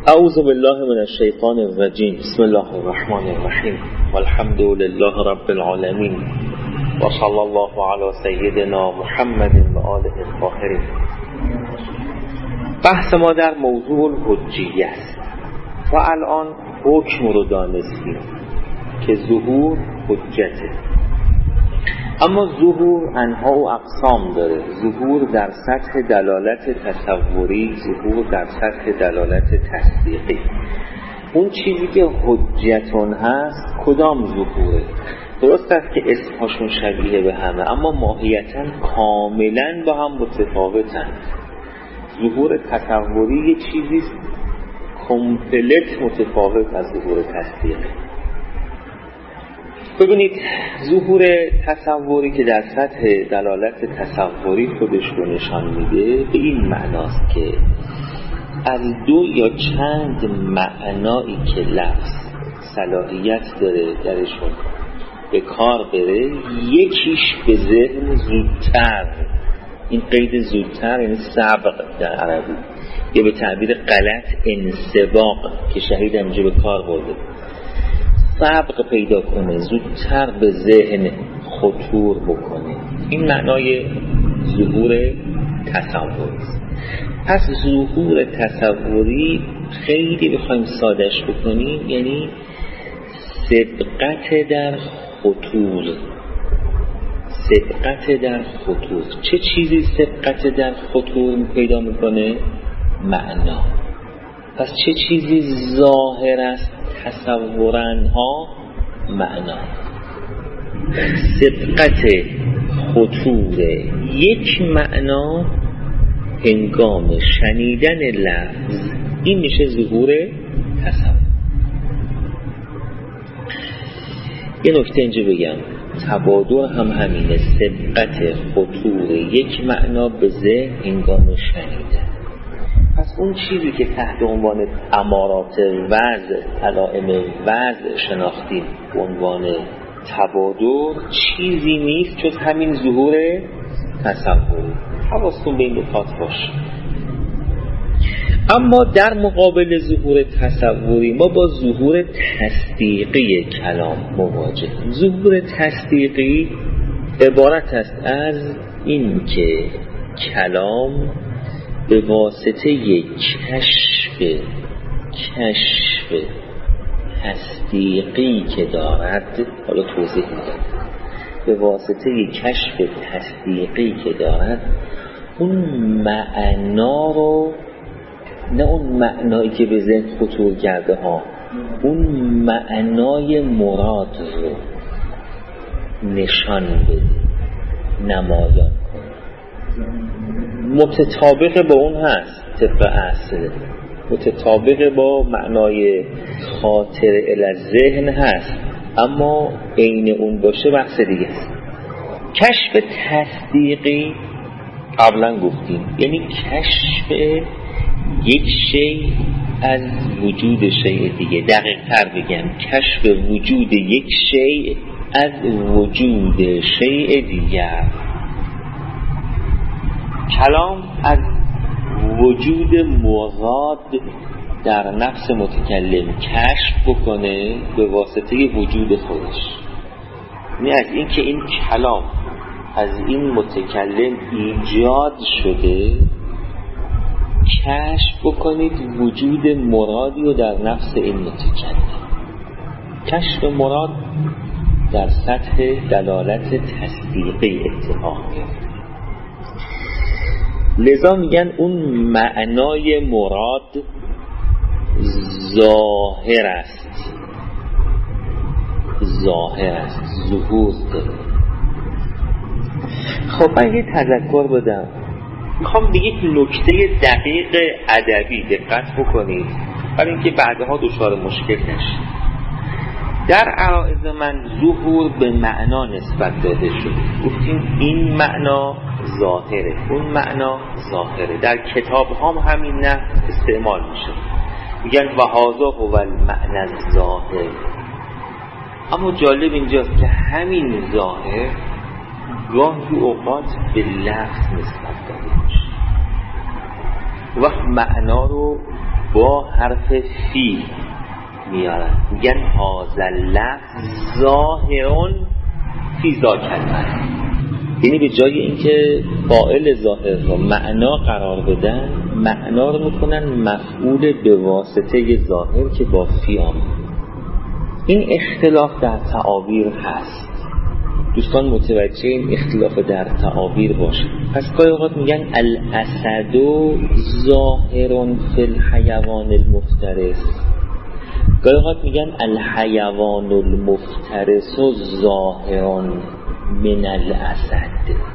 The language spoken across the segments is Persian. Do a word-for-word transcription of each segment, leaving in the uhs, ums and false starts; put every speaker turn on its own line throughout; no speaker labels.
اعوذ بالله من الشیطان الرجیم. بسم الله الرحمن الرحیم والحمد لله رب العالمین و صلی الله علی سیدنا محمد و آله الطاهرین. بحث ما در موضوع الحجیه است و الان حکم رو دانستیم که ظهور حجته. اما ظهور انواع و اقسام داره. ظهور در سطح دلالت تصوری، ظهور در سطح دلالت تصدیقی. اون چیزی که حجتون هست کدام ظهوره؟ درست است که اسمشون شبیه به همه اما ماهیتاً کاملاً با هم متفاوتن. ظهور تصوری یه چیزی کامپلت متفاوت از ظهور تصدیقی. ببینید، ظهور تصوری که در سطح دلالت تصوری خودش رو نشان میده به این معناست که از دو یا چند معنایی که لفظ صلاحیت داره درشون به کار بره، یکیش به ذهن زودتر، این قید زودتر یعنی سبق در عربی، یا به تعبیر غلط انسباق که شهید همینجا به کار برده، سبق پیدا کنه، زودتر به ذهن خطور بکنه. این معنای ظهور تصوری است. پس ظهور تصوری خیلی بخوایم سادش بکنیم یعنی سبقت در خطور. سبقت در خطور. چه چیزی سبقت در خطور پیدا میکنه؟ معنا. پس چه چیزی ظاهر است تصورن ها؟ معنا. سبقت خطور یک معنا هنگام شنیدن لفظ، این میشه ظهور تصور. یه نکته اینجا بگم، تبادر هم همینه، سبقت خطور یک معنا به ذهن هنگام شنیدن. پس اون چیزی که تحت عنوان امارات وضع، علائم وضع شناختیم به عنوان تبادر، چیزی نیست جز همین ظهور تصوری. حواستون به این نکات باشه. اما در مقابل ظهور تصوری ما با ظهور تصدیقی کلام مواجهیم. ظهور تصدیقی عبارت است از این که کلام به واسطه یک کشف کشف تصدیقی که دارد، حالا توضیح میدم، به واسطه یک کشف تصدیقی که دارد اون معنا رو، نه اون معنایی که به ذهن خطور کرده ها، اون معنای مراد رو نشان بده، نمایان کنه. متطابق با اون هست، طبق اصل متطابق با معنای خاطر الی ذهن هست، اما عین اون باشه بحث دیگه است. کشف تصدیقی قبلا گفتیم یعنی کشف یک شی از وجود شی دیگه. دقیق تر بگم، کشف وجود یک شی از وجود شی دیگر. کلام از وجود مراد در نفس متکلم کشف بکنه به واسطه وجود خودش. یعنی از این که این کلام از این متکلم ایجاد شده، کشف بکنید وجود مرادی رو در نفس این متکلم. کشف مراد در سطح دلالت تصدیقی اتفاق میفته. لذا میگن اون معنای مراد ظاهر است، ظاهر است، ظهور داره. خب من یه تذکر بدم، میخوام به یک نکته دقیق ادبی دقت بکنید برای اینکه بعدها دچار مشکل نشید. در عرایض من ظهور به معنا نسبت داده شد. گفتیم این معنا ظاهره، اون معنا ظاهره. در کتاب هم همین نه استعمال میشه، میگن و هذا هو المعنى الظاهر. اما جالب اینجاست که همین ظاهر گاهی اوقات به لفظ نسبت داده میشه. وقت معنا رو با حرف فی میارن، میگن هذا لفظ ظاهرون فی ذاک المعنی. یعنی به جای اینکه فاعل ظاهر رو معنا قرار بدن، معنا رو میکنن مفعول به واسطه ظاهر که با فی آمد. این اختلاف در تعابیر هست، دوستان متوجه این اختلاف در تعابیر باشه. پس گاهی اوقات میگن الاسد ظاهر فی الحیوان المفترس، گاهی اوقات میگن الحیوان المفترس ظاهر من الاسد.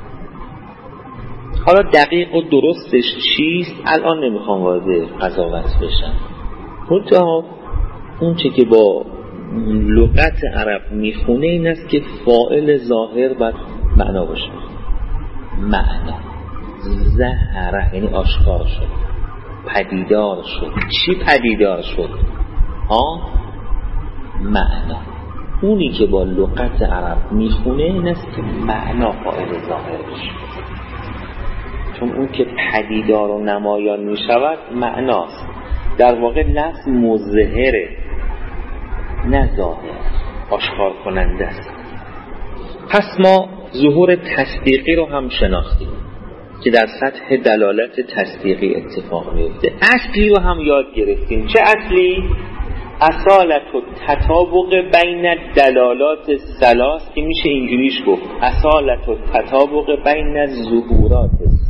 حالا دقیق و درستش چیست الان نمیخوام وارد قضاوت بشم، منتها اون چه که با لغت عرب میخونه این است که فاعل ظاهر باید معنا باشه. معنا ظهره یعنی آشکار شد، پدیدار شد. چی پدیدار شد؟ ها؟ معنا. اونی که با لغت عرب میخونه این است که معنا فاعل ظاهر بشه، چون اون که پدیدار و نمایان میشود معناست. در واقع لفظ مظهره نه ظاهر، آشکار کننده است. پس ما ظهور تصدیقی رو هم شناختیم که در سطح دلالت تصدیقی اتفاق میفته. اصلی رو هم یاد گرفتیم. چه اصلی؟ اصالت و تطابق بین دلالات ثلاث، که میشه اینجوریش گفت اصالت و تطابق بین ظهورات ثلاث.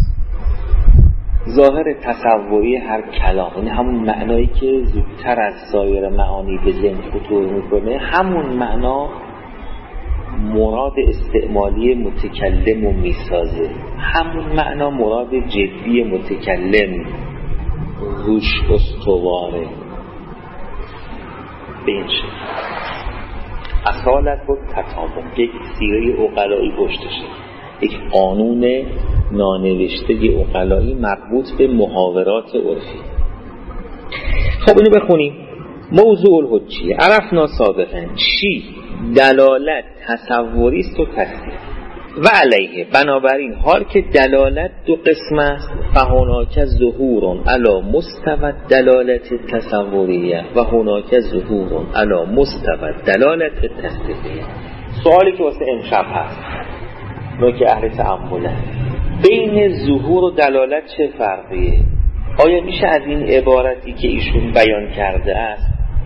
ظاهر تصوری هر کلام، این همون معنایی که زودتر از سایر معانی به ذهن خطور میکنه، همون معنا مراد استعمالی متکلم رو میسازه، همون معنا مراد جدی متکلم روش استواره. به این شکل اصالت و تطابق یک سیره عقلایی پشتشه، یک قانون نانوشته عقلایی مربوط به محاورات عرفی. خب اینو بخونیم. موضوع الحجیه عرفنا سابقا چی؟ دلالت تصوری است و تصدیق. و علیه، بنابراین حال که دلالت دو قسم است، فهناک ظهور علی مستوى دلالت تصوریه و هناک ظهور علی مستوى دلالت تصدیقیه. سوالی که واسه امشب هست، نوع که اهل تأمله، بین ظهور و دلالت چه فرقیه؟ آیا میشه از این عبارتی که ایشون بیان کرده است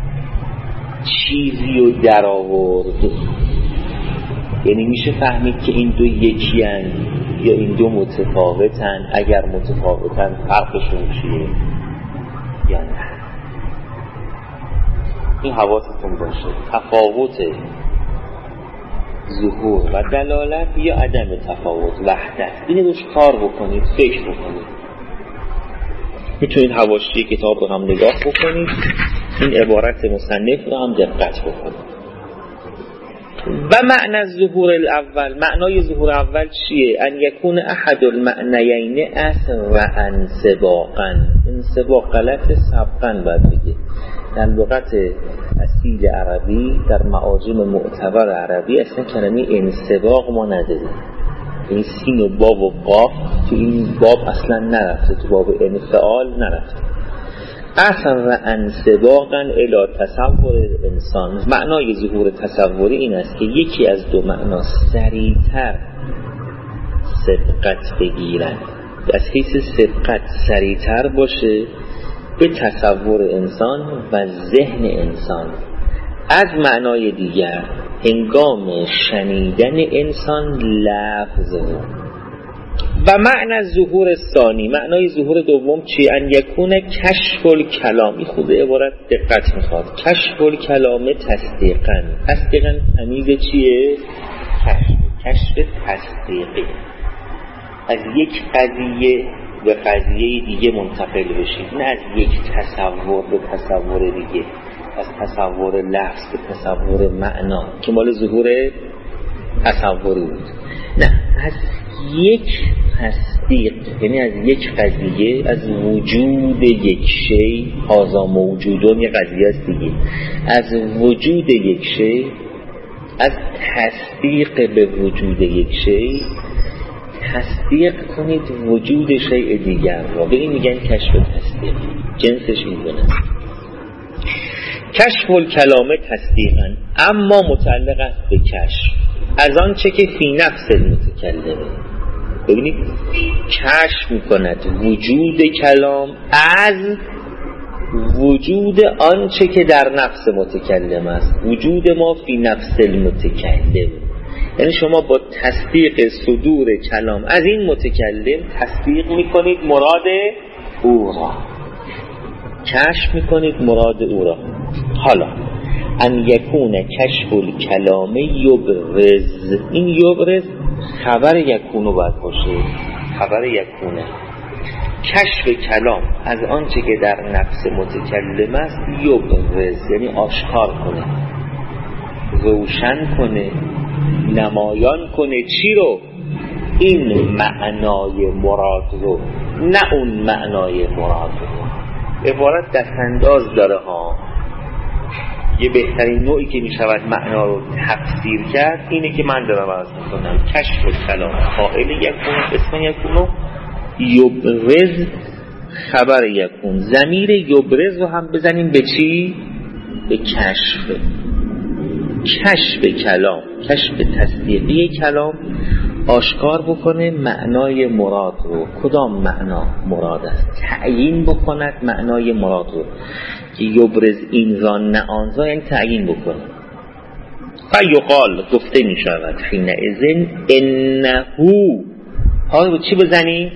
چیزی رو در آورد؟ یعنی میشه فهمید که این دو یکی هن یا این دو متفاوتن؟ اگر متفاوتن فرقشون چیه یا نه؟ این حواستون باشه. تفاوت ظهور و دلالت یا عدم تفاوت وحدت، اینو روش کار بکنید، فکر بکنید. میتونید حواشی کتاب رو هم نگاه بکنید، این عبارت مصنف رو هم دقت بکنید. و معنی ظهور الاول، معنای ظهور اول چیه؟ ان یکون احد المعنیین اسرعا سباقا. این سباق غلط، سبقا باید بگه. در لغت اصیل عربی، در معاجم معتبر عربی اصلا کلمه انسباق ما نداریم. این سین و باب و قاف تو این باب اصلا نرفته، تو باب انفعال نرفته. اصلا انسباقا الی تصور انسان. معنای ظهور تصوری این است که یکی از دو معنا سریعتر سبقت بگیرن، از حیث سبقت سریعتر باشه به تصور انسان و ذهن انسان. از معنای دیگر هنگام شنیدن انسان لفظ. و معنی ظهور ثانی، معنای ظهور دوم چی؟ ان یکون کشف الکلام. این خود عبارت دقت میخواد. کشف الکلام تصدیقا. تصدیقا تمیز چیه؟ کشف. کشف تصدیقی. از یک قضیه به قضیه دیگه منتقل بشید، نه از یک تصور به تصور دیگه، از تصور لفظ به تصور معنا که مال ظهور تصوری بود. نه، از یک تصدیق، یعنی از یک قضیه، از وجود یک شی. هذا موجودون یه قضیه است دیگه. از وجود یک شی، از تصدیق به وجود یک شی، تصدیق کنید وجود شیء دیگر را. به این میگن کشف تصدیق، جنسش این گونه است. کشف الکلام تصدیقا، اما متعلق است به کشف از آن چه که فی نفس المتکلمه. ببینید کشف میکند وجود کلام از وجود آنچه که در نفس متکلم است. وجود ما فی نفس المتکلم، یعنی شما با تصدیق صدور کلام از این متکلم تصدیق میکنید مراد او را، کشف میکنید مراد او را. حالا ان یکون کشف الکلام یبرز، این یبرز خبر یکونو باید باشه، خبر یکونه. کشف کلام از آنچه که در نفس متکلم است یبرز، یعنی آشکار کنه، روشن کنه، نمایان کنه. چی رو؟ این معنای مراد رو، نه اون معنای مراد رو. عبارت دستانداز داره ها. یه بهترین نوعی که میشود معنا رو تفسیر کرد اینه که من دارم عرض میکنم کشف کلام فاعل یکون، اسم یکونو، یبرز خبر یکون. ضمیر یبرز رو هم بزنیم به چی؟ به کشف. کشف کلام، کشف تصدیقی کلام، آشکار بکنه معنای مراد رو. کدام معنا مراد است؟ تعیین بکند معنای مراد رو که یبرز این را نه آن را، یعنی تعیین بکنه. فیقال گفته می شود حین اذن انهو، حالا رو چی بزنی؟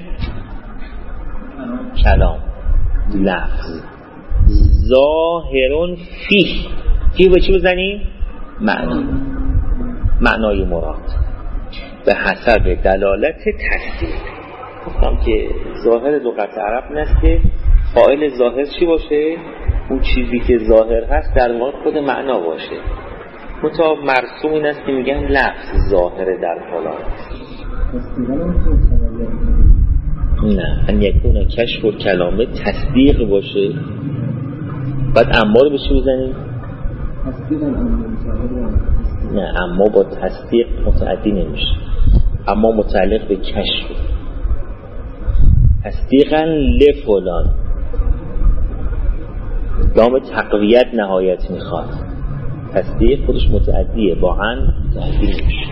کلام، لفظ، ظاهرون فیه، فیه به چی بزنی؟ معنا، معنای مراد به حسب دلالت تصدیق. گفتم که ظاهر لغت عرب این است که فاعل ظاهر چی باشه؟ اون چیزی که ظاهر هست در واقع خود معنا باشه. متأ مرسوم این است که میگن لفظ ظاهر در فلان. نه، ان یکون کشف و کلامه تصدیق باشه. بعد اما رو به چی بزنیم؟ نه، اما با تصدیق متعدی نمیشه، اما متعلق به کشف. تصدیقا لفلان، لام تقویت نهایت میخواد. تصدیق خودش متعدیه، با ان متعدی نمیشه.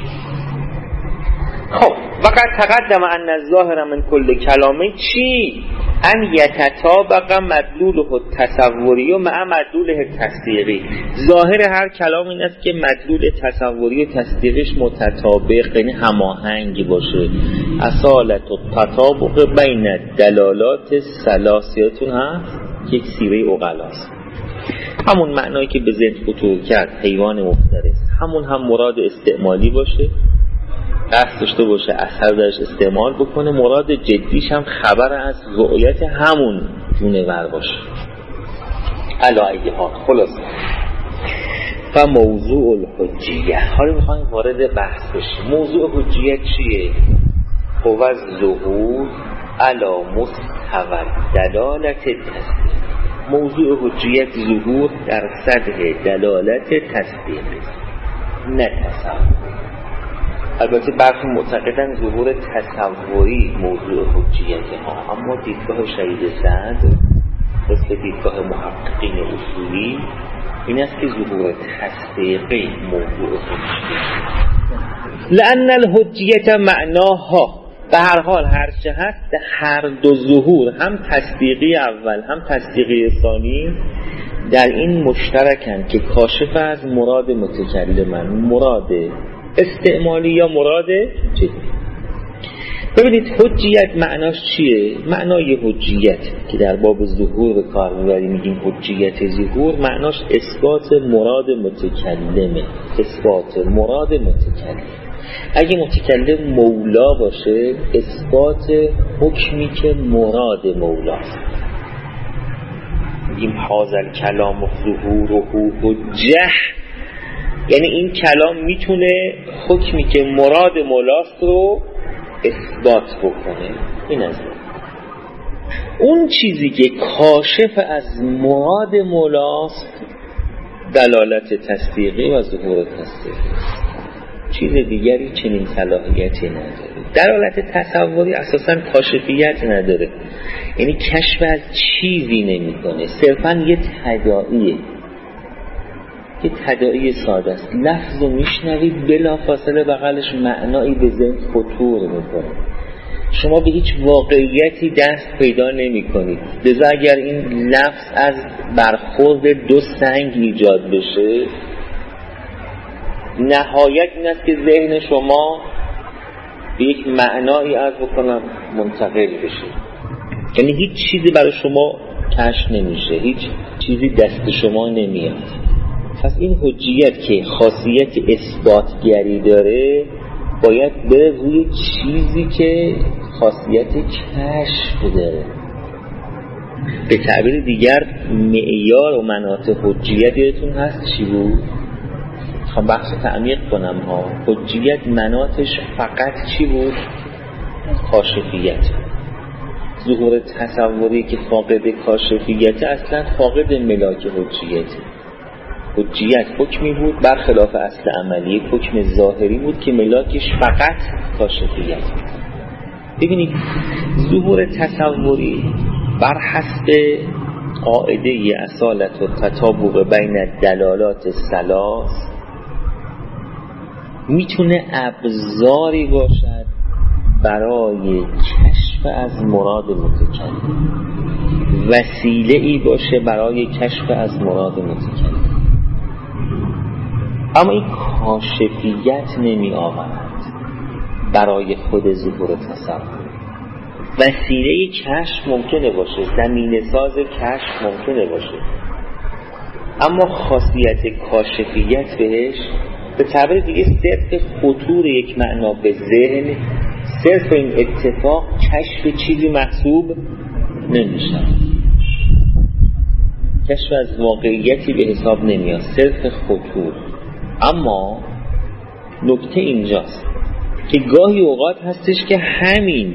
خب وقت تقدم ان الظاهر من کل کلامه چی؟ ان یتطابق مدلوله التصوری و مع مدلوله التصدیقی. ظاهر هر کلام این است که مدلول تصوری و تصدیقش متطابق، یعنی هماهنگ باشه. اصالت و تطابق بین دلالات ثلاثیتون هست، یک سیره عقلاست. همون معنایی که به ذهن خطور کرد حیوان مفترس، همون هم مراد استعمالی باشه، قصد داشته باشه اثر درش استعمال بکنه. مراد جدیش هم خبر از رؤیت همون جونور باشه. علایه ها خلاص و موضوع الحجیه. حالا میخوایم وارد بحث بشیم. موضوع حجیت چیه؟ هو الظهور علی مستوى دلالت تصدیق. موضوع حجیت ظهور در سطح دلالت تصدیق، نه تصور. البته برخی معتقدن ظهور تصوری موضوع حجیت ها، اما دیدگاه شهید صدر مثل دیدگاه محققین اصولی این است که ظهور تصدیقی موضوع حجیت. لأن الحجیت معناها، به هر حال هر چه هست هر دو ظهور، هم تصدیقی اول هم تصدیقی ثانی، در این مشترکن که کاشف از مراد متکلمن، مراد استعمالی یا مراد جدی. ببینید حجیت معناش چیه؟ معنای حجیت که در باب ظهور به کار میبریم میگیم حجیت ظهور، معناش اثبات مراد متکلمه، اثبات مراد متکلم. اگه متکلم مولا باشه اثبات حکمی که مراد مولاست. میگیم حاضر کلام ظهور و حجه، یعنی این کلام میتونه حکمی که مراد مولاست رو اثبات بکنه. این از اون چیزی که کاشف از مراد مولاست دلالت تصدیقی و ظهور تصدیقی. چیز دیگری چنین صلاحیتی نداره. دلالت تصوری اساساً کاشفیت نداره، یعنی کشف از چیزی نمی‌کنه، صرفاً یه تداعیه، یه تداعی ساده است. لفظ رو میشنوید بلافاصله بغلش معنایی به ذهن خطور میکنه، شما به هیچ واقعیتی دست پیدا نمی کنید. لذا اگر این لفظ از برخورد دو سنگ ایجاد بشه، نهایت این است که ذهن شما به یک معنایی عرض بکنم منتقل بشه، یعنی هیچ چیزی برای شما کشف نمیشه، هیچ چیزی دست شما نمیاد. پس این حجیت که خاصیت اثباتگری داره باید بره روی چیزی که خاصیت کشف داره. به تعبیر دیگر معیار و مناط حجیت یادتون هست چی بود؟ خب بحث تعمیق کنم ها. حجیت مناطش فقط چی بود؟ کاشفیت. ظهور تصوری که فاقد کاشفیت اصلا فاقد ملاک حجیت. حجیت حکمی بود برخلاف اصل عملی، حکم ظاهری بود که ملاکش فقط کاشفیت. ببینید ظهور تصوری بر حسب قاعده اصالت و تطابق بین دلالات ثلاث میتونه ابزاری باشد برای کشف از مراد متکلم، وسیله ای باشه برای کشف از مراد متکلم، اما این کاشفیت نمی آورد برای خود ظهور تصور. وسیله کشف ممکنه باشه، زمینه ساز کشف ممکنه باشه، اما خاصیت کاشفیت بهش به تعبیر دیگه صرف خطور یک معنا به ذهن، صرف این اتفاق کشف چیزی محسوب نمیشه، کشف از واقعیتی به حساب نمیاد، صرف خطور. اما نکته اینجاست که گاهی اوقات هستش که همین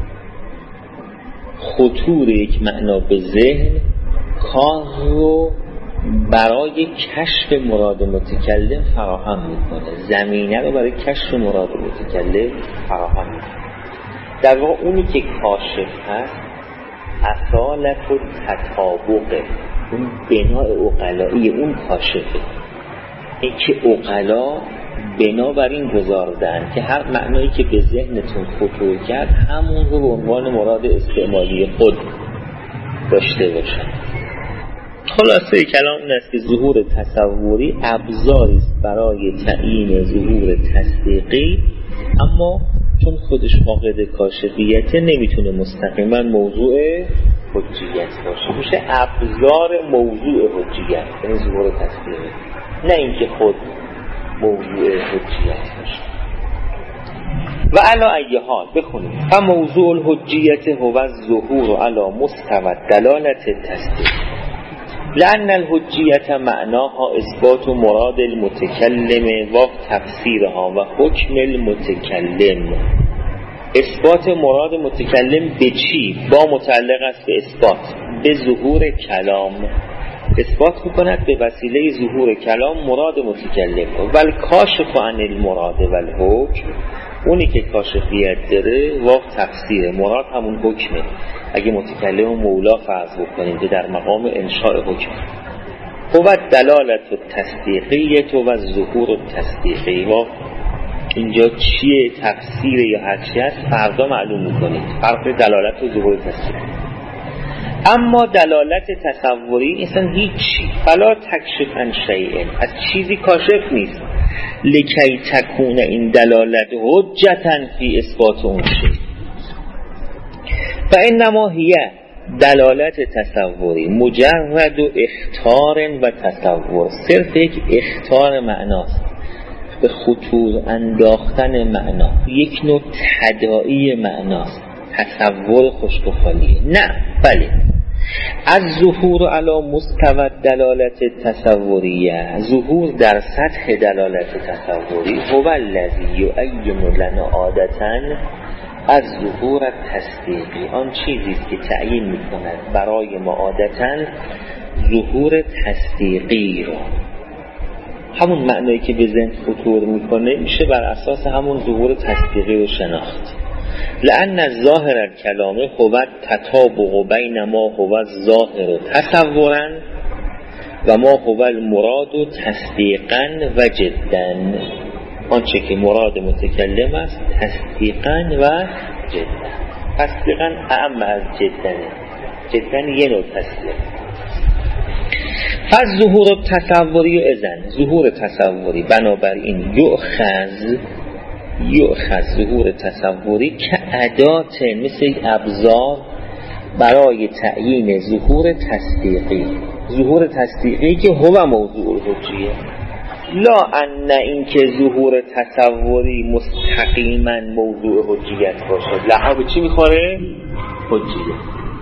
خطور یک معنا به ذهن کار رو برای کشف مراد متکلم فراهم میکنه، زمینه رو برای کشف مراد متکلم فراهم میکنه. در واقع اونی که کاشف هست اصالت و تطابقه، اون بنای عقلایی اون کاشفه. این که عقلا بنابراین گذاردن که هر معنایی که به ذهنتون خطور کرد همون رو به عنوان مراد استعمالی خود داشته باشن. خلاصه کلام این است که ظهور تصوری ابزاری است برای تعیین ظهور تصدیقی، اما چون خودش فاقد کاشفیت نمیتونه مستقیما موضوع حجیت باشه، میشه ابزار موضوع حجیت، یعنی ظهور تصدیقی، نه اینکه خود موضوع حجیت باشه. و علا ای حال بخونیم فموضوع الحجیت هو الظهور علی مستوى دلالت تصدیق، لأن الحجیت معناها اثبات مراد المتکلم و تفسیرها و حکم المتکلم. اثبات مراد متکلم به چی؟ با متعلق است به اثبات، به ظهور کلام. اثبات میکند به وسیله ظهور کلام مراد متکلم. ول کاشف عن المراد ول حکم، اونی که کاشفیت داره و تفسیر مراد همون حکمه. اگه متکلم و مولا فرض بکنیم که در مقام انشاء حکم، هو دلالت و تصدیقیت و ظهور و تصدیقی. و اینجا چیه تفسیر یا هرچی هست فردا معلوم میکنید، فرق دلالت و ظهور و تصدیق. اما دلالت تصوری اصلا هیچی، فلا تکشف عن شیء، از چیزی کاشف نیست. لکی تکون این دلالت حجتا فی اثبات اون شیء فانما هی دلالت تصوری مجرد و اختار و تصور، صرف یک اختار معناست، به خطور انداختن معنا، یک نوع تداعی معناست. تصور خشک و خالیه؟ نه، بله. از ظهور علی مستوى دلالت تصوریه، ظهور در سطح دلالت تصوری هو الذی یعین لنا عادتاً از ظهور تصدیقی، آن چیزی است که تعیین می‌کند برای ما عادتاً ظهور تصدیقی را. همون معنایی که به ذهن خطور میکنه میشه بر اساس همون ظهور تصدیقی و شناخت. لأن الظاهر الکلام هو تطابق بین ما هو الظاهر تصورا و ما هو المراد تصدیقا و جدا. آنچه که مراد متکلم است تصدیقا و جدا. تصدیقا اعم از جدا. جدا یه نوع تصدیق. پس ظهور تصوری و اذن ظهور تصوری بنابراین یؤخذ یؤخذ ظهور تصوری که ادات مثل ابزار برای تعیین ظهور تصدیقی. ظهور تصدیقی که هو موضوع الحجیه، لا ان این که ظهور تصوری مستقیما موضوع حجیت باشد. لها به چی میخوره؟ حجیه.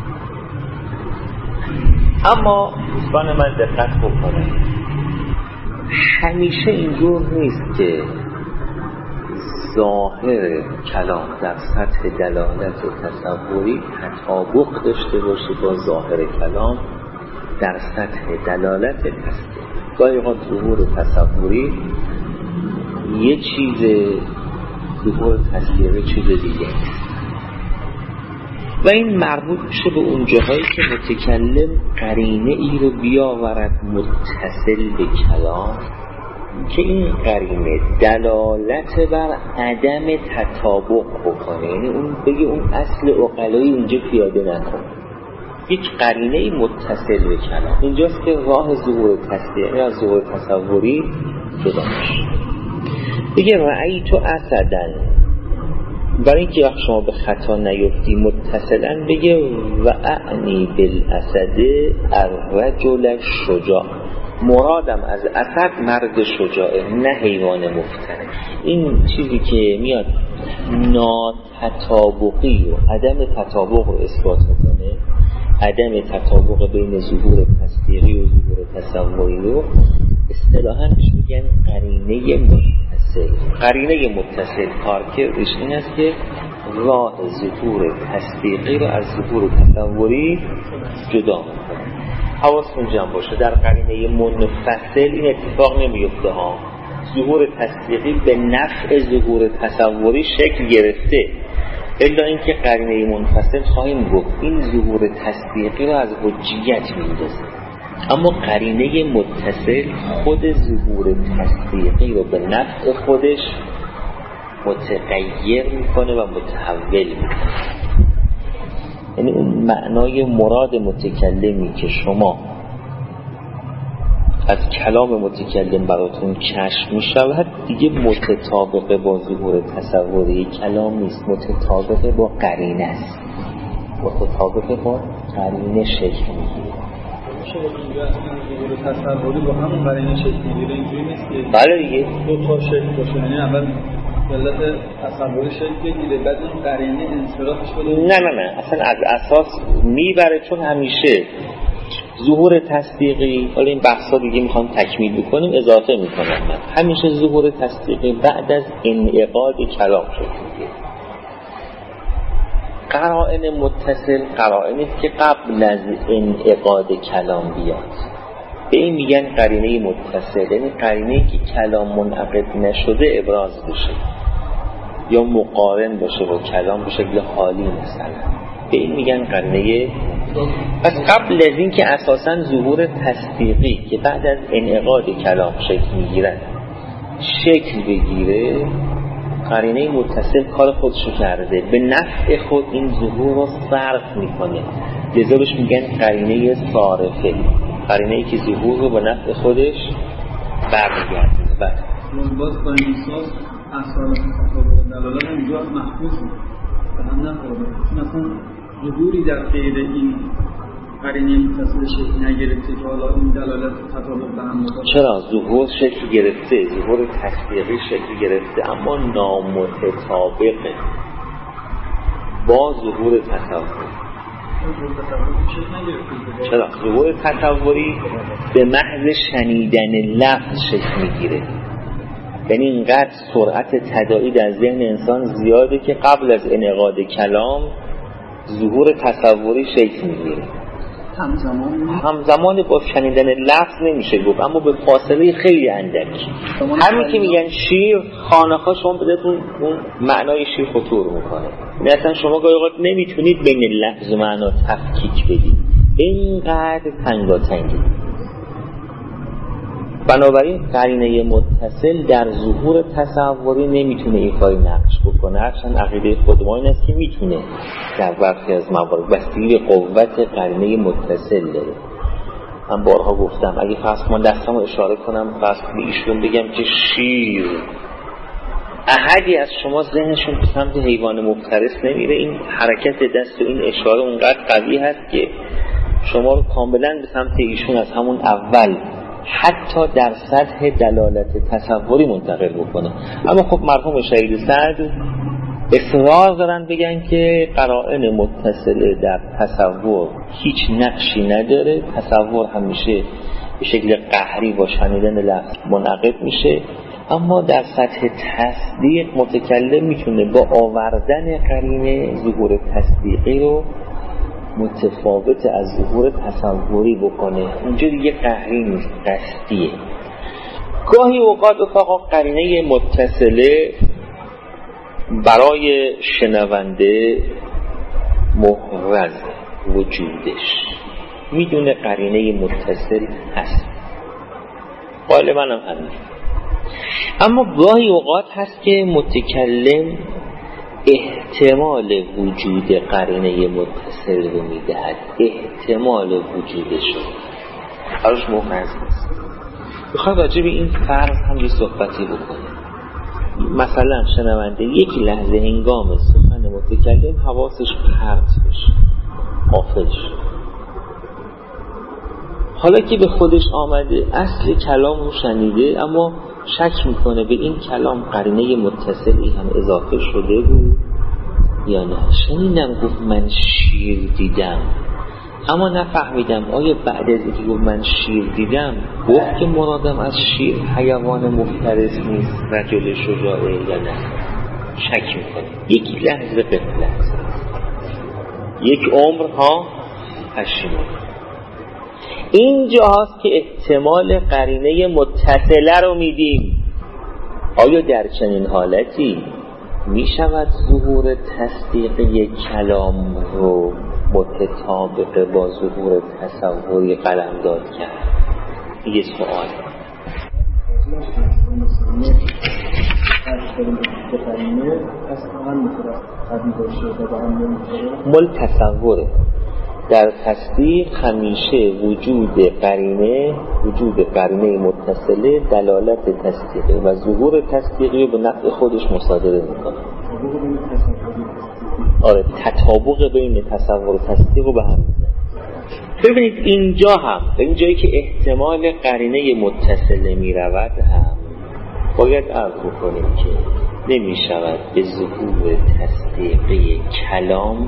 اما دوستان من دقت بکنید، همیشه اینجور نیست که ظاهر کلام در سطح دلالت و تصوری تطابق داشته باشه با ظاهر کلام در سطح دلالت تصدیق. گاهی اوقات ظهور تصوری یه چیز، ظهور تصدیقی چیز دیگه، و این مربوط میشه به اون جاهایی که متکلم قرینه ای رو بیاورد متصل به کلام که این قرینه دلالت بر عدم تطابق بکنه، یعنی اون بگه اون اصل عقلایی اینجا پیاده نکنه، یک قرینه ای متصل به کلام. اینجاست که راه ظهور تصدیقی یا ظهور تصوری جدا میشه. بگه رأیت اسدن، برای اینکه وقت شما به خطا نیفتی متصلا بگه و اعنی بالاسد الرجل شجاع، مرادم از اسد مرد شجاعه نه حیوان مفترس. این چیزی که میاد ناتطابقی و عدم تطابق رو اثبات میکنه، عدم تطابق بین ظهور تصدیقی و ظهور تصوری رو اصطلاحاً میگن قرینه متصل. قرینه متصل کارکردش این است که راه ظهور تصدیقی رو از ظهور تصوری جدا میکنه. حواستون جمع باشه، در قرینه منفصل این اتفاق نمیفته ها. ظهور تصدیقی به نفع ظهور تصوری شکل گرفته، الا اینکه قرینه منفصل خواهیم گفت این ظهور تصدیقی رو از حجیت میندازه، اما قرینه متصل خود ظهور تصدیقی رو به نفع خودش متغیر میکنه و متحول میکنه. یعنی اون معنای مراد متکلمی که شما از کلام متکلم براتون کشف میشود دیگه متطابق با ظهور تصوری کلام نیست، متطابق با قرینه است، متطابق با قرینه شکل میگیره.
شما اینجا ظهور تصوری با همون قرینه شکل میگیره، اینجوری نیست که
بله دیگه
دو تا شکل باشه، یعنی اول علت تصوری شکل بگیره بعد این قرینه انصرافش بده.
نه نه نه اصلا از اساس میبره، چون همیشه ظهور تصدیقی، حالا این بحثا دیگه میخوام تکمیل بکنیم اضافه میکنم من، همیشه ظهور تصدیقی بعد از انعقاد کلام شد. قرائن متصل قرائنی که قبل از انعقاد کلام بیاد، به این میگن قرینه متصل، یعنی قرینه‌ای که کلام منعقد نشده ابراز بشه یا مقارن باشه با کلام به شکل حالی مثلا، به این میگن قرینه. پس قبل از این که اساساً ظهور تصدیقی که بعد از انعقاد کلام شکل میگیرن شکل بگیره، قرینه متصل کار خودشو کرده، به نفع خود این ظهور رو صرف میکنه، لذا بهش میگن قرینه صارفه، قرینه‌ای که ظهور رو به نفع خودش برمیگردونه. بعد
باز با این اساس اصلا تطابق دلالت اینجا محفوظ به هم نخورده، چون اصلا ظهوری در غیر این قرینه متصل شکل نگرفته که حالا این دلالت تطابق به هم نخورده.
چرا ظهور شکل گرفته، ظهور تصدیقی شکل گرفته، اما نامتطابقه با ظهور تصوری. چرا؟ ظهور تصوری به محض شنیدن لفظ شکل میگیره، یعنی اینقدر سرعت تداعی در ذهن انسان زیاده که قبل از انعقاد کلام ظهور تصوری شکل میگیره.
همزمان
همزمان با شنیدن لفظ نمیشه گفت، اما به فاصله خیلی اندک. همین که میگن شیر، خانه‌ها شما بدتون اون معنای شیر خطور میکنه. مثلا شما گاهی اوقات نمیتونید بین لفظ و معنا تفکیک بدید، اینقدر تنگاتنگی. بنابراین قرینه متصل در ظهور تصوری نمیتونه این کاری نقش بکنه، هرچند عقیده خود ما این است که میتونه در برخی از موارد، بستگی به قوت قرینه متصل داره. من بارها گفتم اگه فرض کنم دستمو اشاره کنم فرض کنم ایشون بگم که شیر، احدی از شما ذهنشون به سمت حیوان مفترس نمیره. این حرکت دست و این اشاره اونقدر قوی هست که شما رو کاملا به سمت ایشون از همون اول حتی در سطح دلالت تصوری منتقل بکنه. اما خب مرحوم شهید سعد اصرار دارن بگن که قرائن متصله در تصور هیچ نقشی نداره، تصور همیشه به شکل قهری با شنیدن لفظ منعقد میشه، اما در سطح تصدیق متکلم میتونه با آوردن قرینه ظهور تصدیقی رو متفاوت از ظهور تصوری بکنه. اونجا دیگه قهری نیست، قصدیه. گاهی اوقات اتفاقا قرینه متصله برای شنونده محرز وجودش، میدونه قرینه متصل هست، غالبا هم همین. اما گاهی اوقات هست که متکلم احتمال وجود قرینه متصل رو میدهد، احتمال وجودش رو براش محرز نیست. بخواد راجع به این فرض هم یه صحبتی بکنه. مثلا شنونده یک لحظه هنگام سخن متکلم حواسش پرت بشه، غافل شه، حالا که به خودش آمده اصل کلام رو شنیده اما شک میکنه به این کلام قرینه متصلی هم اضافه شده بود یا نه. شنیدم گفت من شیر دیدم اما نفهمیدم آیا بعد از اینکه گفت من شیر دیدم گفت که مرادم از شیر حیوان مفترس نیست، رجل شجاعه یا نه. شک میکنه، یک لحظه غفلت، یک عمر ها پشیمون. اینجا هست که احتمال قرینه متصله رو میدیم. آیا در چنین حالتی می شود ظهور تصدیق یک کلام رو متطابق با ظهور تصوری قلمداد کرد؟ یه سوال. مل تصوره در تصدیق همیشه وجود قرینه وجود قرینه متصله دلالت تصدیقی و ظهور تصدیقی به نفع خودش مصادره میکنه. آره، تطابق بین تصور و تصدیق رو به هم میزنه. ببینید اینجا هم این جایی که احتمال قرینه متصله میرود هم باید عرض بکنیم که نمیشود به ظهور تصدیقی کلام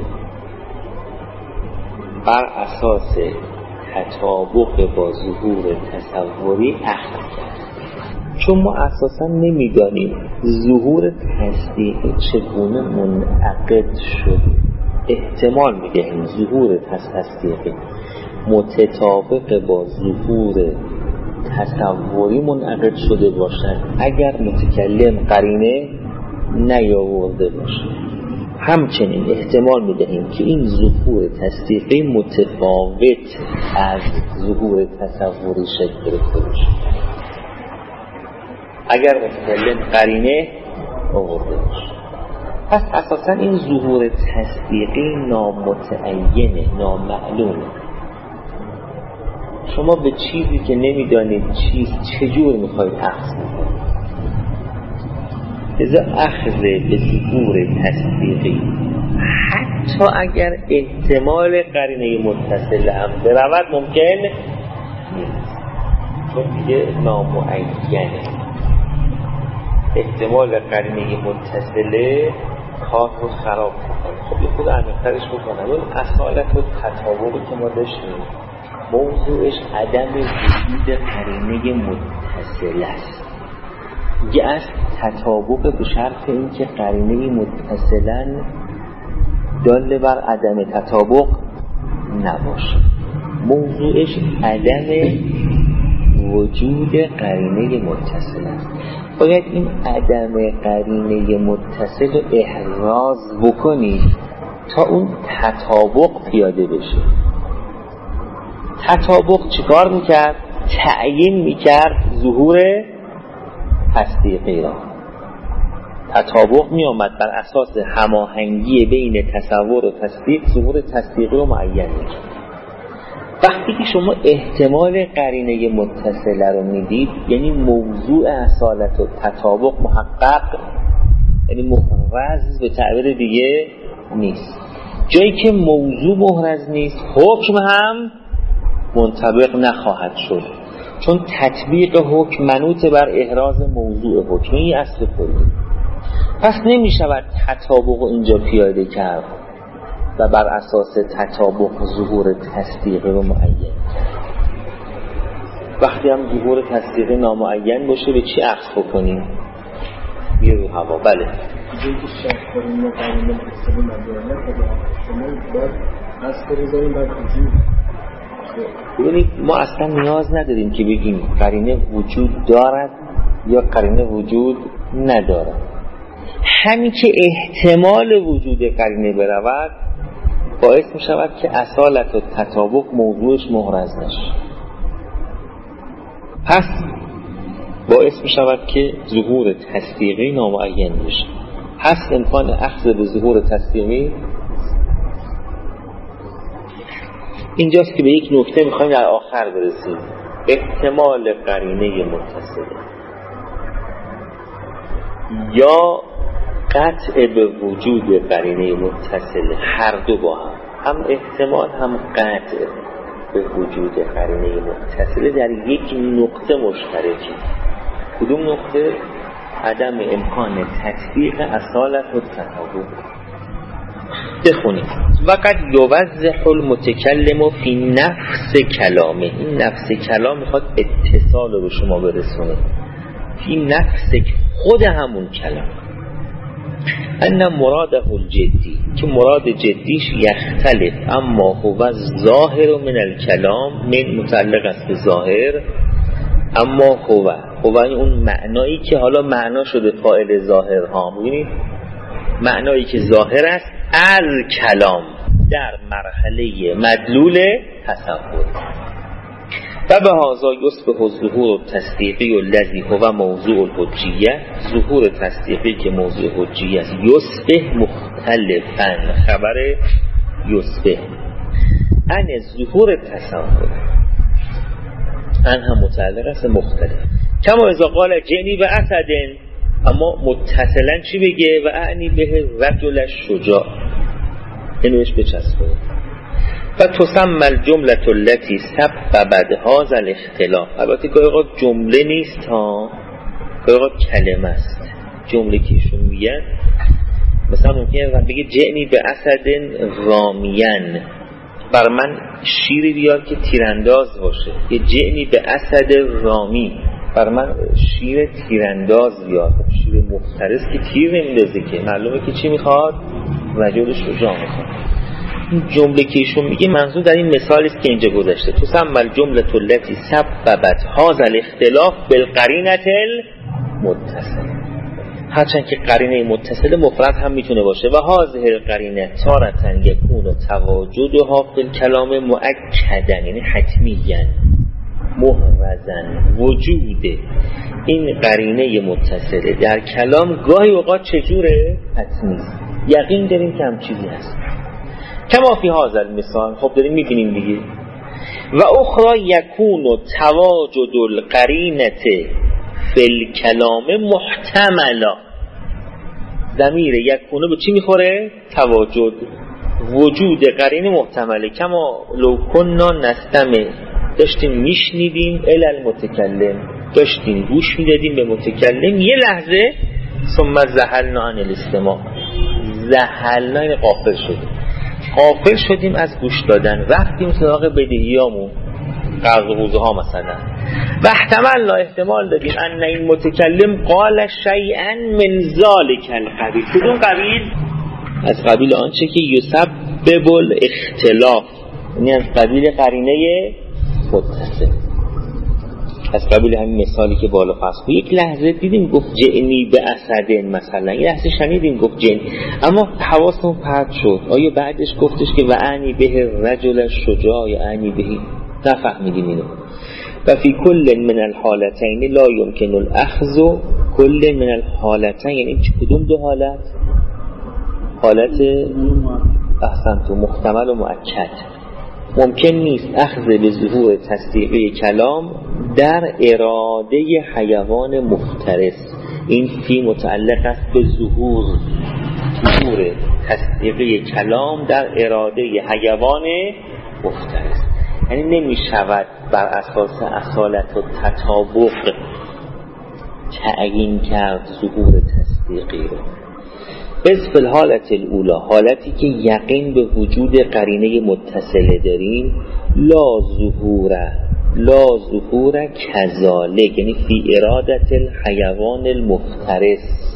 بر اساس تطابق با ظهور تصوری اخذ کرد، چون ما اساسا نمیدانیم ظهور تصدیقی چگونه منعقد شد. احتمال میدهیم ظهور تصدیقی متطابق با ظهور تصوری منعقد شده باشد اگر متکلم قرینه نیاورده باشد. همچنین احتمال میدهیم که این ظهور تصدیقی متفاوت از ظهور تصوری شکل گرفته باشه اگر متکلم قرینه آورده باشه. پس اساسا این ظهور تصدیقی نامتعینه، نامعلومه. شما به چیزی که نمیدانید چیست چجور میخواید اخذ کنید؟ لذا اخذ به ظهور تصدیقی حتی اگر احتمال قرینه متصل هم برود ممکن نیست، چون دیگه نامعینه. احتمال قرینه متصله کار رو خراب کنه. خب یه خود عمیق‌ترش بکنم. اون اصالت و تطابقی که ما داشتیم موضوعش عدم وجود قرینه متصل است. یه از تطابق به شرط این که قرینه متصلن دال بر عدم تطابق نباشه. موضوعش عدم وجود قرینه متصل است. باید این عدم قرینه متصل رو احراز بکنید تا اون تطابق پیاده بشه. تطابق چیکار میکرد؟ تعیین میکرد ظهور تصدیقی را. تطابق میامد بر اساس هماهنگی بین تصور و تصدیق ظهور تصدیقی رو معین میکرد. وقتی که شما احتمال قرینه متصله رو میدید، یعنی موضوع اصالت و تطابق محقق، یعنی محرز به تعبیر دیگه نیست. جایی که موضوع محرز نیست، حکم هم منطبق نخواهد شد، چون تطبیق حکم منوط بر احراز موضوع حکم. این اصل کلی. پس نمیشود تطابق اینجا پیاده کرد و بر اساس تطابق ظهور تصدیقی رو معین کرد. وقتی هم ظهور تصدیقی نامعین باشه به چی عکس بکنیم؟ یه رو هوا. بله
اینجایی که شک کنیم و قرینه متصل نداره خدا شما باید از بذاریم بر وجود.
ببینید ما اصلا نیاز نداریم که بگیم قرینه وجود دارد یا قرینه وجود ندارد. همین که احتمال وجود قرینه برود باعث می شود که اصالت و تطابق موضوعش محرز نشه. پس باعث می شود که ظهور تصدیقی نامعین بشه. هست امکان اخذ به ظهور تصدیقی. اینجاست که به یک نکته می خواهیم در آخر برسیم. احتمال قرینه متصله یا قطع به وجود قرینه متصله، هر دو با هم، هم احتمال هم قطع به وجود قرینه متصله در یک نقطه مشترکی. کدوم نقطه؟ عدم امکان تطبیق اصالت و تطابق. بخونید وقد یوضح المتکلم فی نفس کلامه. این نفس کلام میخواد اتصال رو به شما برسونه. فی نفس خود همون کلام. ان مراده الجدی، که مراد جدیش یختلف اما هو ظاهر من الکلام، من متعلق است به ظاهر، اما هو هو اون معنایی که حالا معنا شده فاعل ظاهر ها. ببینید معنایی که ظاهر است از کلام در مرحله مدلول تصور. و به هذا یصبح الظهور التصدیقی الذی هو موضوع الحجیه، ظهور تصدیقی که موضوع حجیه است، یصبح مختلفا، خبر یصبح ان ظهور تصور، ان هم متعلق است مختلف. کما اذا قال جنی و اسدن، اما متصلا چی بگه؟ و اعنی به رجل الشجاع، اینوش بچسبه. و تسمى الجمله التي سببت هذا الاختلاف. البته گاهی اوقات جمله نیست ها، گاهی اوقات کلمه است. جمله که ایشون میگن مثلا ممکنه بگه جعنی به اسد رامین، بر من شیری بیار که تیرانداز باشه. یه جعنی به اسد رامی، بر من شیر تیرانداز بیار. شیر مفترس که تیر نمیندازه که، معلومه که چی میخواد؟ رجل شجاع میخواد. این جمله که ایشون میگه منظور در این مثالی است که اینجا گذاشته. تسمى الجمله التي سببت هذا الاختلاف بالقرینه المتصله. هرچند که قرینه متصله مفرد هم میتونه باشه. و هذه القرینه تارة یکون تواجدها فی الکلام مؤکدا، یعنی حتمیا محرزا. وجود این قرینه متصله در کلام گاهی اوقات چجوره؟ حتمی. یقین داریم که هم چیزی هست. کما فی هذا المثال، خب داریم میبینیم دیگه. و اخرى یکون تواجد القرینه فی الکلام محتملا. ضمیر یکونه به چی میخوره؟ تواجد، وجود قرینه محتمله. کما لو کنا نستمع، داشتیم میشنیدیم الی المتکلم، داشتیم گوش میدادیم به متکلم، یه لحظه ثم ذهلنا عن الاستماع، ذهلنا یعنی غافل شدیم، غافل شدیم از گوش دادن، رفتیم سراغ بدیهیامون، قرض و قوزه ها مثلا. و احتمال لا احتمال دادیم ان این متکلم قال شیئا من ذلک القبیل. کدوم قبیل؟ از قبیل آنچه که یسبب الاختلاف، یعنی از قبیل قرینه متصل، از قبیل همین مثالی که بالا فرض کنید. یک لحظه دیدیم گفت جعنی به اسد مثلا، یک لحظه شنیدیم گفت جن، اما حواسمون پرت شد. آیا بعدش گفتش که و انی به رجل شجاع یعنی به، نفهمیدیم اینو. و فی کل من الحالتین لا یمکن الاخذ کل من الحالتین، یعنی کدوم دو حالت؟ حالت احسن تو محتمل و مؤکد. ممکن نیست اخذ به ظهور تصدیقی کلام در اراده حیوان مفترس. این فی متعلق است به ظهور، ظهور تصدیقی کلام در اراده حیوان مفترس. یعنی نمی شود بر اساس اصالت و تطابق تعیین کرد ظهور تصدیقی رو. بس فی الحالت الاولا، حالتی که یقین به وجود قرینه متصله داریم، لا ظهور لا ظهور کذالک، یعنی فی ارادت الحیوان المفترس،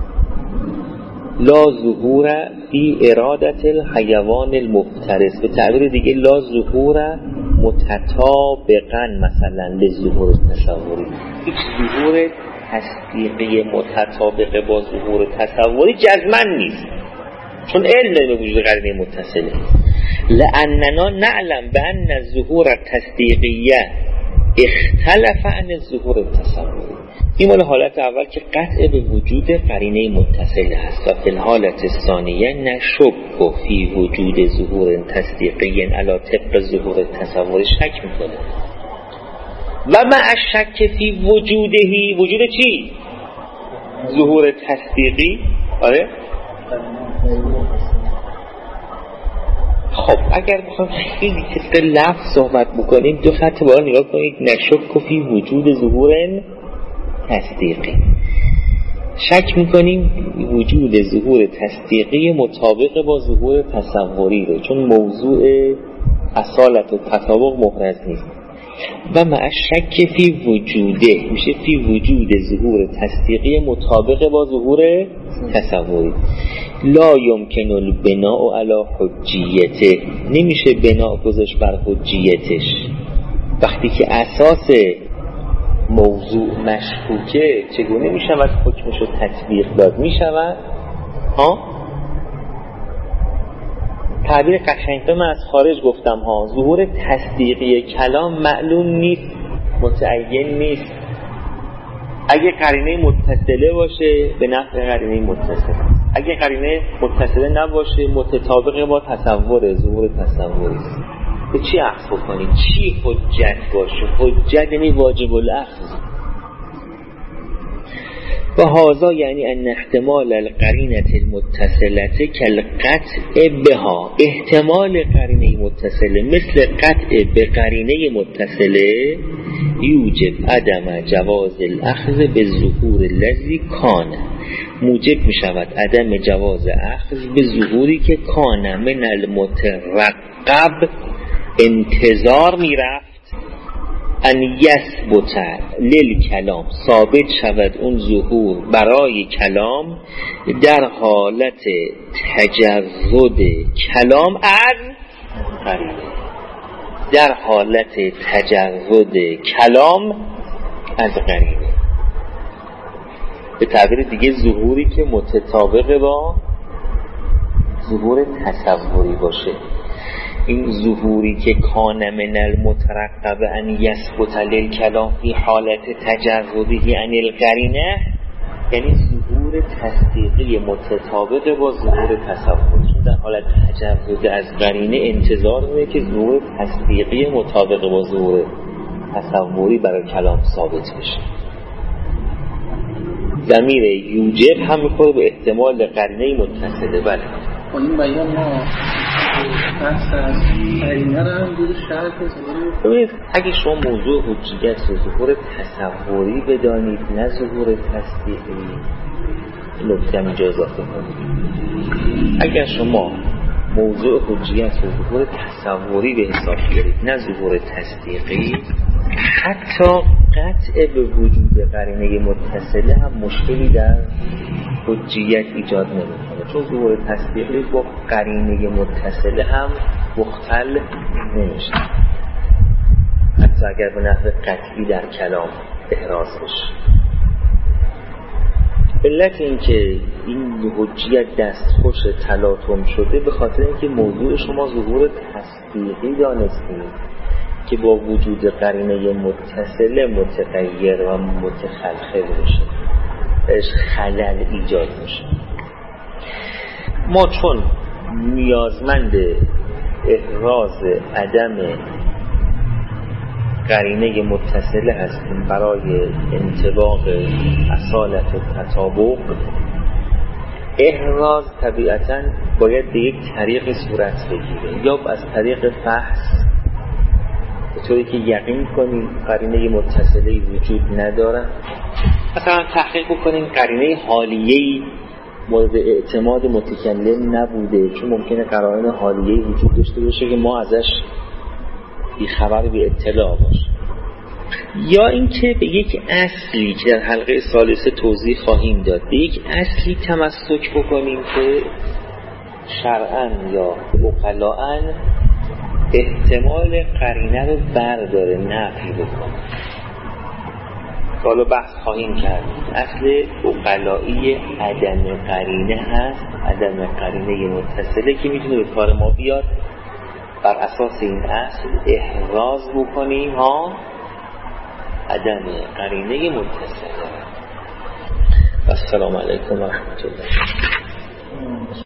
لا ظهور فی ارادت الحیوان المفترس. به تعبیر دیگه لا ظهور متطابقا مثلا لظهور تصوری، هیچ ظهور تصدیقی متطابق با ظهور تصوری جزمن نیست، چون علم به وجود قرینه متصله. لاننا نعلم بان الظهور التصدیقیه اختلف عن الظهور التصوری. این مال حالت اول که قطع به وجود قرینه متصله هست. و فی الحالت ثانیه نشک فی وجود ظهور تصدیقی علی طبق ظهور تصوری، شک میکنه. و مع الشک فی وجودهی، وجود چی؟ ظهور تصدیقی. آره خب اگر بخوام خیلی طبق لفظ صحبت بکنیم، دو خط بالا نگاه کنید. نشک فی وجود ظهور تصدیقی، شک میکنیم وجود ظهور تصدیقی مطابق با ظهور تصوری رو، چون موضوع اصالت و تطابق محرز نیست. و مع شک فی وجوده میشه فی وجود ظهور تصدیقی مطابق با ظهور تصوری. لا یمکن البناء علی حجیته، نمیشه بنا گذاشت بر حجیتش. وقتی که اساس موضوع مشکوکه چگونه میشود حکمشو تطبیق داد؟ میشود ها؟ تعبیر قشنگتر من از خارج گفتم ها، ظهور تصدیقی کلام معلوم نیست، متعین نیست. اگه قرینه متصله باشه به نفع قرینه متصله، اگه قرینه متصله نباشه متطابق با تصور ظهور تصوری است. به چی اخذ بکنید؟ چی حجت باشه؟ حجت یعنی واجب الاخذ. و هذا یعنی ان احتمال القرینه المتصله کالقطع بها، احتمال قرینه متصله مثل قطع به قرینه متصله یوجب عدم جواز الاخذ به ظهور الذی کان، موجب می شود عدم جواز اخذ به ظهوری که کان من المترقب، انتظار می رفت ان یثبت للکلام، ثابت شود اون ظهور برای کلام در حالت تجرد کلام از قرینه، در حالت تجرد کلام از قرینه. به تعبیر دیگه ظهوری که متطابق با ظهور تصوری باشه. این ظهوری که کان من المترقب ان یثبت للکلام فی حالت تجردی عن القرینه، یعنی ظهور تصدیقی متطابق با ظهور تصوری. چون در حالت تجرد از قرینه انتظار میره که ظهور تصدیقی مطابق با ظهور تصوری برای کلام ثابت بشه. ضمیر یوجب هم میخوره به احتمال قرینه متصله. بله
این بیان ما بحث از قرینه رو هم دور شرط
ببینید، اگه شما موضوع حجیت و ظهور تصوری بدانید نه ظهور تصدیقی، نکته هم اینجا اضافه کنید. اگر شما موضوع حجیت و ظهور تصوری به حساب بیارید نه ظهور تصدیقی، حتی قطع به وجود قرینه متصله هم مشکلی در حجیت ایجاد نمی‌کنه، چون ظهور تصدیقی با قرینه متصله هم مختل نمیشه، حتی اگر به نحو قطعی در کلام احراز بشه. علت این که این حجیت دستخوش تلاطم شده به خاطر اینکه موضوع شما ظهور تصدیقی دانستید که با وجود قرینه متصل متغیر و متخلخل میشه، بهش خلل ایجاد میشه. ما چون نیازمند احراز عدم قرینه متصله هستیم برای انطباق اصالت و تطابق، احراز طبیعتاً باید به یک طریق صورت بگیره، یا از طریق فحص به طوری که یقین کنیم قرینه متصله وجود نداره. مثلا تحقیق بکنیم قرینه حالیه‌ای مورد اعتماد متکلم نبوده، چون ممکنه قرائن حالیه‌ای وجود داشته باشه که ما ازش بی خبر بی اطلاع باشه. یا اینکه به یک اصلی که در حلقه ثالثه توضیح خواهیم داد، به یک اصلی تمسک بکنیم که شرعاً یا عقلاً احتمال قرینه رو برداره، نفی بکنه. حالا بحث خواهیم کرد. اصل عقلایی عدم قرینه هست، عدم قرینه متصله که میتونه به کار ما بیاد. بر اساس این اصل احراز بکنیم ها عدم قرینه متصله. السلام علیکم و رحمت الله.